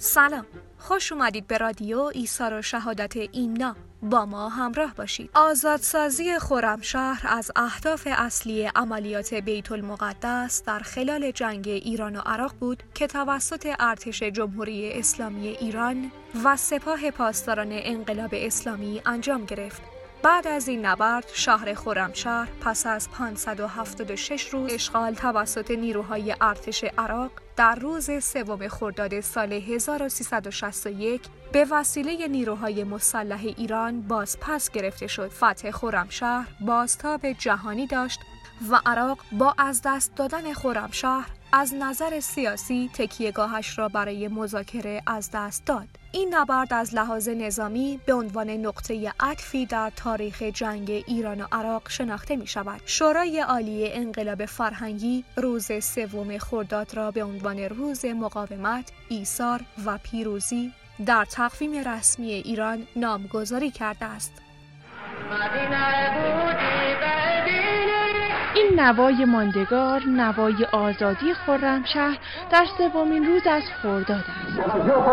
سلام، خوش اومدید به رادیو ایثار و شهادت ایمنا. با ما همراه باشید. آزادسازی خرمشهر از اهداف اصلی عملیات بیت المقدس در خلال جنگ ایران و عراق بود که توسط ارتش جمهوری اسلامی ایران و سپاه پاسداران انقلاب اسلامی انجام گرفت. بعد از این نبرد شهر خرمشهر پس از 576 روز اشغال توسط نیروهای ارتش عراق در روز 3 خرداد سال 1361 به وسیله نیروهای مسلح ایران بازپس گرفته شد. فتح خرمشهر بازتاب جهانی داشت و عراق با از دست دادن خرمشهر از نظر سیاسی تکیهگاهش را برای مذاکره از دست داد. این نبرد از لحاظ نظامی به عنوان نقطه عطفی در تاریخ جنگ ایران و عراق شناخته می شود. شورای عالی انقلاب فرهنگی روز 3 خرداد را به عنوان روز مقاومت، ایثار و پیروزی در تقویم رسمی ایران نامگذاری کرده است. این نوای ماندگار، نوای آزادی خرمشهر در 3 روز از خرداد است.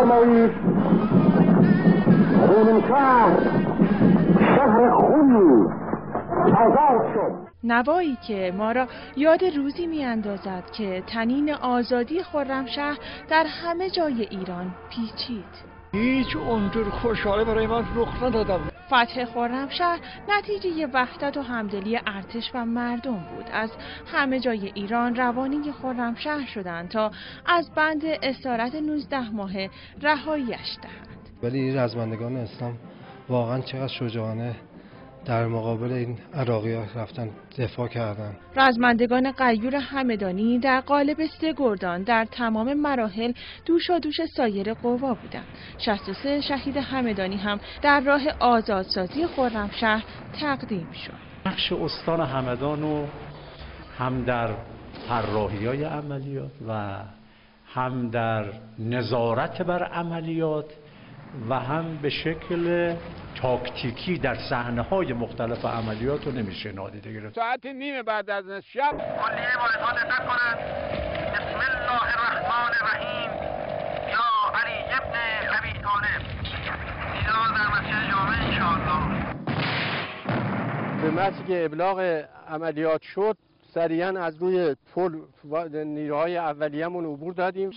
نوایی که ما را یاد روزی می‌اندازد که طنین آزادی خرمشهر در همه جای ایران پیچید. هیچ اونجور خوشحالی برای من رخ ندادم. فتح خرمشهر نتیجه وحدت و همدلی ارتش و مردم بود. از همه جای ایران روانه خرمشهر شدند تا از بند اسارت 19 ماهه رهایی‌اش دهند. ولی رزمندگان اسلام واقعا چقدر شجاعانه در مقابل این عراقی‌ها رفتن دفاع کردن. رزمندگان غیور همدانی در قالب 3 گردان در تمام مراحل دوشادوش سایر قوا بودند. 63 شهید همدانی هم در راه آزادسازی خرمشهر تقدیم شد. نقش استان همدان رو هم در طراحی‌های عملیات و هم در نظارت بر عملیات و هم به شکل تاکتیکی در صحنه‌های مختلف عملیات رو نمیشه نادیده گرفت. ساعت نیم بعد از شب کلیه واحدها دقت کنند. بسم الله الرحمن الرحیم. یا علی ابن ابی طالب. دیدار در مسجد جامع انشاءالله. به محضی که ابلاغ عملیات شد سریعا از روی پل نیروهای اولیه‌مون عبور دادیم.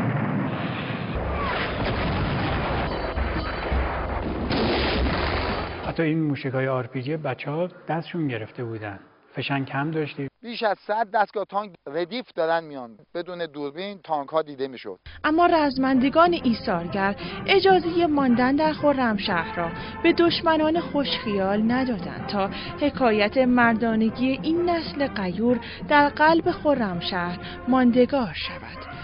حتی این موشک‌های RPG بچه‌ها دستشون گرفته بودن. فشنگ کم داشتیم. بیش از 100 دستگاه تانک ردیف دارن میان. بدون دوربین تانک‌ها دیده میشد. اما رزمندگان ایثارگر اجازه ماندن در خرمشهر را به دشمنان خوشخیال ندادند تا حکایت مردانگی این نسل غیور در قلب خرمشهر ماندگار شود.